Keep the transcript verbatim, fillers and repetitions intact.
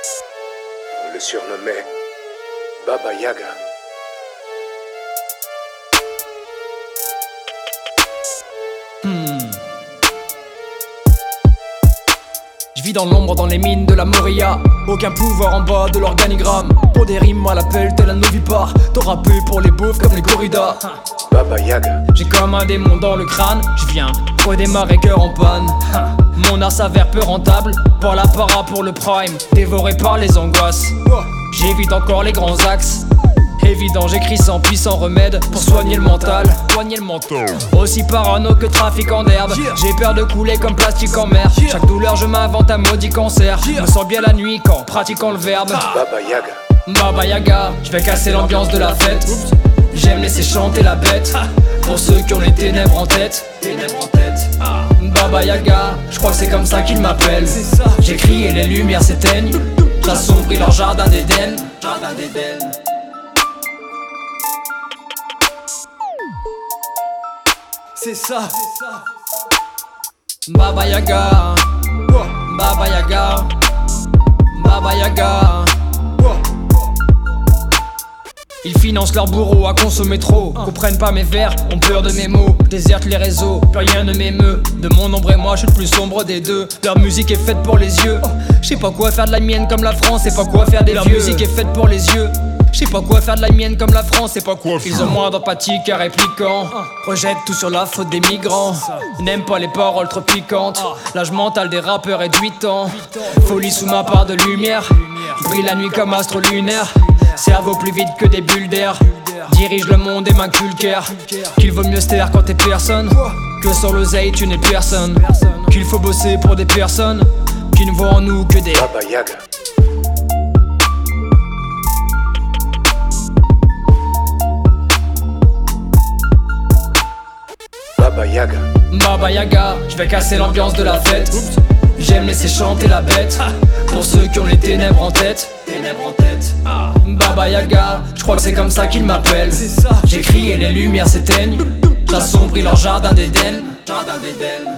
On le surnommait Baba Yaga. Hmm. Je vis dans l'ombre dans les mines de la Moria. Aucun pouvoir en bas de l'organigramme. Pour des rimes à l'appel tel un novipare. T'auras peu pour les beaufs comme les corridas. Baba Yaga. J'ai comme un démon dans le crâne. Je viens redémarrer cœur en panne. Mon art s'avère peu rentable. Pas la para pour le prime. Dévoré par les angoisses. J'évite encore les grands axes. Évident, j'écris sans puissant remède pour soigner le mental. Soigner le mental. Aussi parano que trafiquant d'herbe. J'ai peur de couler comme plastique en mer. Chaque douleur, je m'invente un maudit cancer. Me sens bien la nuit quand pratiquant le verbe. Baba Yaga. Baba Yaga, je vais casser l'ambiance de la fête. J'aime laisser chanter la bête. Pour ceux qui ont les ténèbres en tête. Ténèbres en tête. Baba Yaga, je crois que c'est comme ça qu'ils m'appellent. J'écris et les lumières s'éteignent. J'assombris leur jardin d'Éden. Jardin d'Éden. C'est ça. Baba Yaga, Baba Yaga, Baba Yaga. Ils financent leur bourreau à consommer trop. Comprennent pas mes vers, ont peur de mes mots. Désertent les réseaux, plus rien ne m'émeut. De mon ombre et moi, je suis le plus sombre des deux. Leur musique est faite pour les yeux. Je sais pas quoi faire de la mienne comme la France. C'est pas quoi faire des vieux. Leur musique est faite pour les yeux. Je sais pas quoi faire de la mienne comme la France, c'est pas quoi faire. Ils ont moins d'empathie qu'un répliquant. Rejettent tout sur la faute des migrants. N'aiment pas les paroles trop piquantes. L'âge mental des rappeurs est de huit ans. Folie sous ma part de lumière. Brille la nuit comme astre lunaire. Cerveau plus vite que des bulles d'air. Dirige le monde et m'inculquère qu'il vaut mieux se taire quand t'es personne. Que sur l'oseille tu n'es personne. Qu'il faut bosser pour des personnes qui ne voient en nous que des Baba Yaga. Baba Yaga. Baba Yaga, je vais casser l'ambiance de la fête. J'aime laisser chanter la bête. Pour ceux qui ont les ténèbres en tête. Ténèbres en tête. Baba Yaga, je crois que c'est comme ça qu'ils m'appellent. J'écris et les lumières s'éteignent. J'assombris leur jardin d'Éden. Jardin d'Éden.